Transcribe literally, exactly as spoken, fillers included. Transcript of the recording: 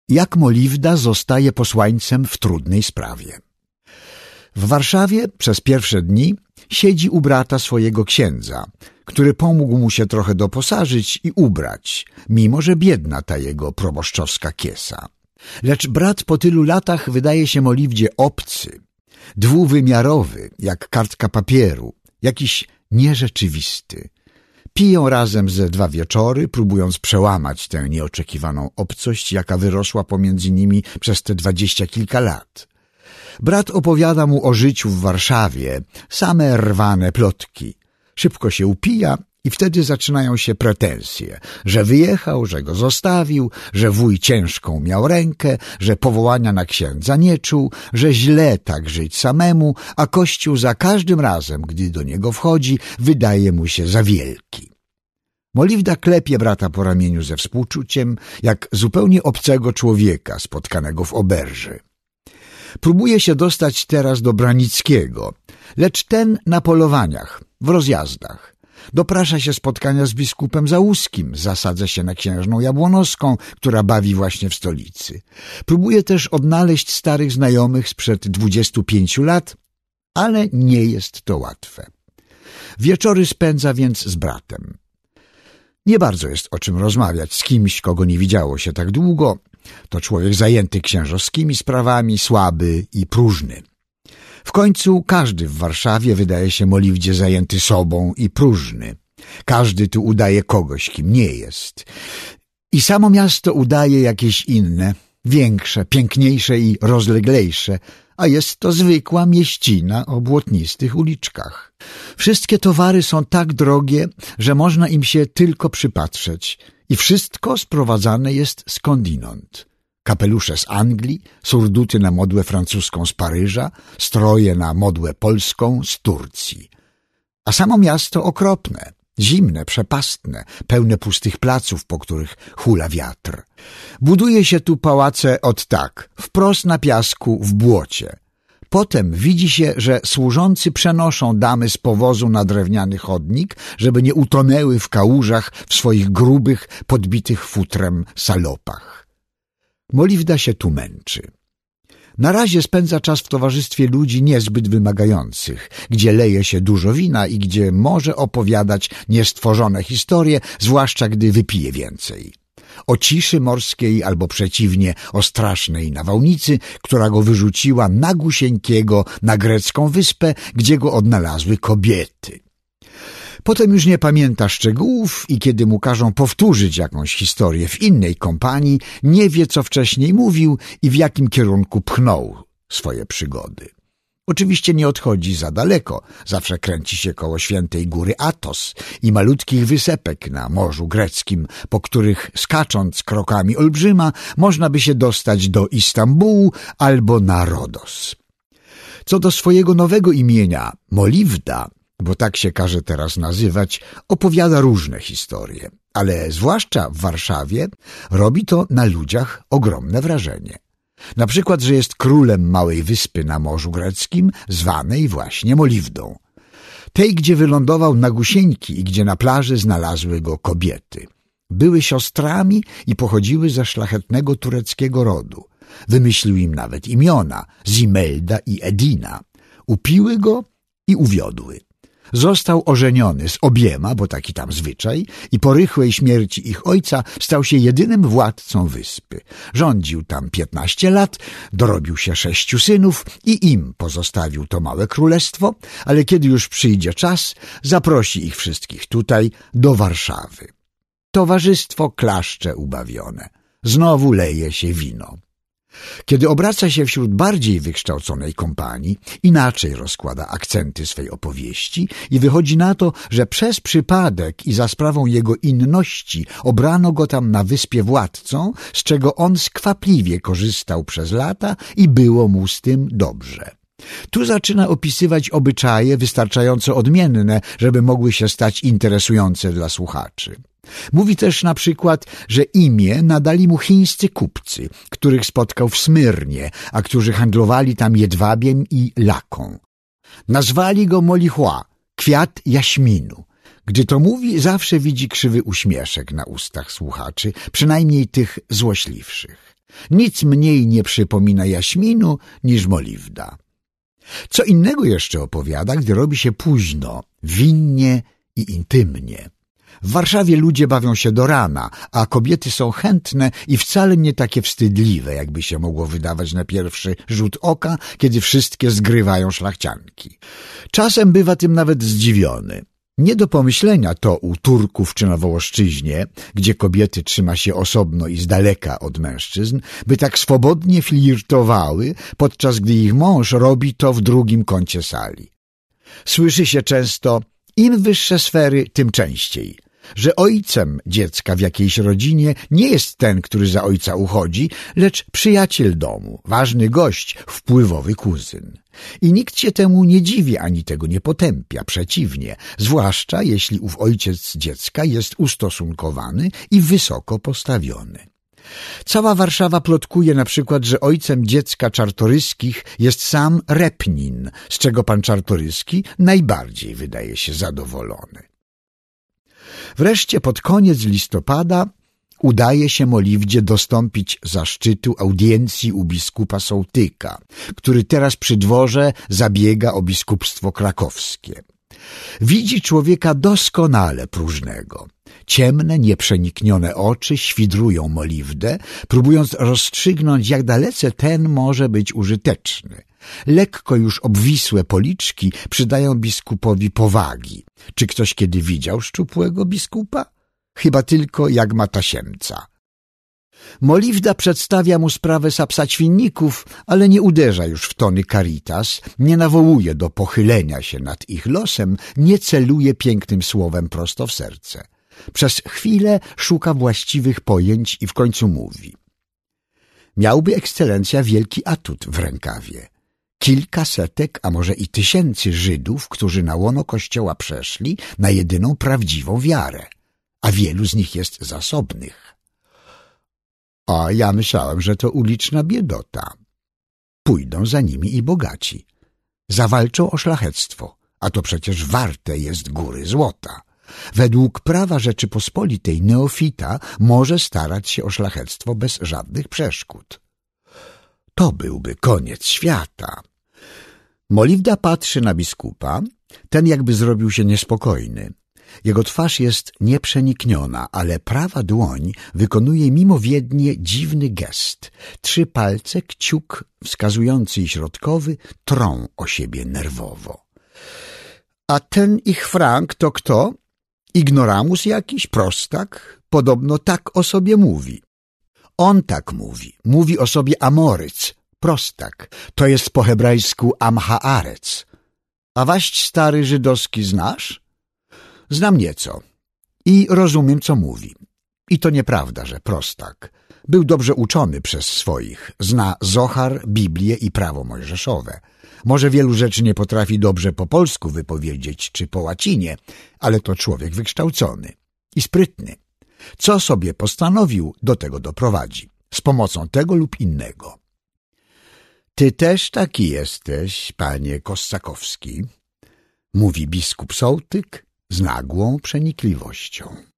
Jak Moliwda zostaje posłańcem w trudnej sprawie. W Warszawie przez pierwsze dni siedzi u brata swojego księdza, który pomógł mu się trochę doposażyć i ubrać, mimo że biedna ta jego proboszczowska kiesa. Lecz brat po tylu latach wydaje się Moliwdzie obcy, dwuwymiarowy, jak kartka papieru, jakiś nierzeczywisty. Piją razem ze dwa wieczory, próbując przełamać tę nieoczekiwaną obcość, jaka wyrosła pomiędzy nimi przez te dwadzieścia kilka lat. Brat opowiada mu o życiu w Warszawie, same rwane plotki. Szybko się upija i wtedy zaczynają się pretensje, że wyjechał, że go zostawił, że wuj ciężką miał rękę, że powołania na księdza nie czuł, że źle tak żyć samemu, a Kościół za każdym razem, gdy do niego wchodzi, wydaje mu się za wielki. Moliwda klepie brata po ramieniu ze współczuciem, jak zupełnie obcego człowieka spotkanego w oberży. Próbuje się dostać teraz do Branickiego, lecz ten na polowaniach, w rozjazdach. Doprasza się spotkania z biskupem Załuskim, zasadza się na księżną Jabłonowską, która bawi właśnie w stolicy. Próbuje też odnaleźć starych znajomych sprzed dwudziestu pięciu lat, ale nie jest to łatwe. Wieczory spędza więc z bratem. Nie bardzo jest o czym rozmawiać z kimś, kogo nie widziało się tak długo. To człowiek zajęty księżowskimi sprawami, słaby i próżny. W końcu każdy w Warszawie wydaje się Moliwdzie zajęty sobą i próżny. Każdy tu udaje kogoś, kim nie jest. I samo miasto udaje jakieś inne, większe, piękniejsze i rozleglejsze, a jest to zwykła mieścina o błotnistych uliczkach. Wszystkie towary są tak drogie, że można im się tylko przypatrzeć i wszystko sprowadzane jest skądinąd. Kapelusze z Anglii, surduty na modłę francuską z Paryża, stroje na modłę polską z Turcji. A samo miasto okropne, zimne, przepastne, pełne pustych placów, po których hula wiatr. Buduje się tu pałace od tak, wprost na piasku, w błocie. Potem widzi się, że służący przenoszą damy z powozu na drewniany chodnik, żeby nie utonęły w kałużach w swoich grubych, podbitych futrem salopach. Moliwda się tu męczy. Na razie spędza czas w towarzystwie ludzi niezbyt wymagających, gdzie leje się dużo wina i gdzie może opowiadać niestworzone historie, zwłaszcza gdy wypije więcej. O ciszy morskiej albo przeciwnie o strasznej nawałnicy, która go wyrzuciła nagusieńkiego na grecką wyspę, gdzie go odnalazły kobiety. Potem już nie pamięta szczegółów i kiedy mu każą powtórzyć jakąś historię w innej kompanii, nie wie, co wcześniej mówił i w jakim kierunku pchnął swoje przygody. Oczywiście nie odchodzi za daleko, zawsze kręci się koło świętej góry Athos i malutkich wysepek na Morzu Greckim, po których skacząc krokami olbrzyma można by się dostać do Istambułu albo na Rodos. Co do swojego nowego imienia, Moliwda, bo tak się każe teraz nazywać, opowiada różne historie, ale zwłaszcza w Warszawie robi to na ludziach ogromne wrażenie. Na przykład, że jest królem małej wyspy na Morzu Greckim, zwanej właśnie Moliwdą. Tej, gdzie wylądował na Gusieńki i gdzie na plaży znalazły go kobiety. Były siostrami i pochodziły ze szlachetnego tureckiego rodu. Wymyślił im nawet imiona, Zimelda i Edina. Upiły go i uwiodły. Został ożeniony z obiema, bo taki tam zwyczaj, i po rychłej śmierci ich ojca stał się jedynym władcą wyspy. Rządził tam piętnaście lat, dorobił się sześciu synów i im pozostawił to małe królestwo, ale kiedy już przyjdzie czas, zaprosi ich wszystkich tutaj, do Warszawy. Towarzystwo klaszcze ubawione. Znowu leje się wino. Kiedy obraca się wśród bardziej wykształconej kompanii, inaczej rozkłada akcenty swej opowieści i wychodzi na to, że przez przypadek i za sprawą jego inności obrano go tam na wyspie władcą, z czego on skwapliwie korzystał przez lata i było mu z tym dobrze. Tu zaczyna opisywać obyczaje wystarczająco odmienne, żeby mogły się stać interesujące dla słuchaczy. Mówi też na przykład, że imię nadali mu chińscy kupcy, których spotkał w Smyrnie, a którzy handlowali tam jedwabiem i laką. Nazwali go Molichua, kwiat jaśminu. Gdy to mówi, zawsze widzi krzywy uśmieszek na ustach słuchaczy, przynajmniej tych złośliwszych. Nic mniej nie przypomina jaśminu niż moliwda. Co innego jeszcze opowiada, gdy robi się późno, winnie i intymnie. W Warszawie ludzie bawią się do rana, a kobiety są chętne i wcale nie takie wstydliwe, jakby się mogło wydawać na pierwszy rzut oka, kiedy wszystkie zgrywają szlachcianki. Czasem bywa tym nawet zdziwiony. Nie do pomyślenia to u Turków czy na Wołoszczyźnie, gdzie kobiety trzyma się osobno i z daleka od mężczyzn, by tak swobodnie flirtowały, podczas gdy ich mąż robi to w drugim kącie sali. Słyszy się często: im wyższe sfery, tym częściej, że ojcem dziecka w jakiejś rodzinie nie jest ten, który za ojca uchodzi, lecz przyjaciel domu, ważny gość, wpływowy kuzyn. I nikt się temu nie dziwi ani tego nie potępia, przeciwnie, zwłaszcza jeśli ów ojciec dziecka jest ustosunkowany i wysoko postawiony. Cała Warszawa plotkuje na przykład, że ojcem dziecka Czartoryskich jest sam Repnin, z czego pan Czartoryski najbardziej wydaje się zadowolony. Wreszcie pod koniec listopada udaje się Moliwdzie dostąpić zaszczytu audiencji u biskupa Sołtyka, który teraz przy dworze zabiega o biskupstwo krakowskie. Widzi człowieka doskonale próżnego. Ciemne, nieprzeniknione oczy świdrują Moliwdę, próbując rozstrzygnąć, jak dalece ten może być użyteczny. Lekko już obwisłe policzki przydają biskupowi powagi. Czy ktoś kiedy widział szczupłego biskupa? Chyba tylko jak ma tasiemca. Moliwda przedstawia mu sprawę sapsaćwinników, ale nie uderza już w tony caritas, nie nawołuje do pochylenia się nad ich losem, nie celuje pięknym słowem prosto w serce. Przez chwilę szuka właściwych pojęć i w końcu mówi: miałby ekscelencja wielki atut w rękawie. Kilka setek, a może i tysięcy Żydów, którzy na łono Kościoła przeszli na jedyną prawdziwą wiarę, a wielu z nich jest zasobnych. A ja myślałem, że to uliczna biedota. Pójdą za nimi i bogaci. Zawalczą o szlachectwo, a to przecież warte jest góry złota. Według prawa Rzeczypospolitej neofita może starać się o szlachectwo bez żadnych przeszkód. To byłby koniec świata. Moliwda patrzy na biskupa, ten jakby zrobił się niespokojny. Jego twarz jest nieprzenikniona, ale prawa dłoń wykonuje mimowiednie dziwny gest. Trzy palce, kciuk wskazujący i środkowy, trą o siebie nerwowo. A ten ich Frank to kto? Ignoramus jakiś, prostak? Podobno tak o sobie mówi. On tak mówi. Mówi o sobie Amoryc, prostak. To jest po hebrajsku Amhaarec. A waść stary żydowski znasz? Znam nieco i rozumiem, co mówi. I to nieprawda, że prostak. Był dobrze uczony przez swoich. Zna Zohar, Biblię i prawo mojżeszowe. Może wielu rzeczy nie potrafi dobrze po polsku wypowiedzieć czy po łacinie, ale to człowiek wykształcony i sprytny. Co sobie postanowił, do tego doprowadzi, z pomocą tego lub innego. Ty też taki jesteś, panie Kossakowski, mówi biskup Sołtyk z nagłą przenikliwością.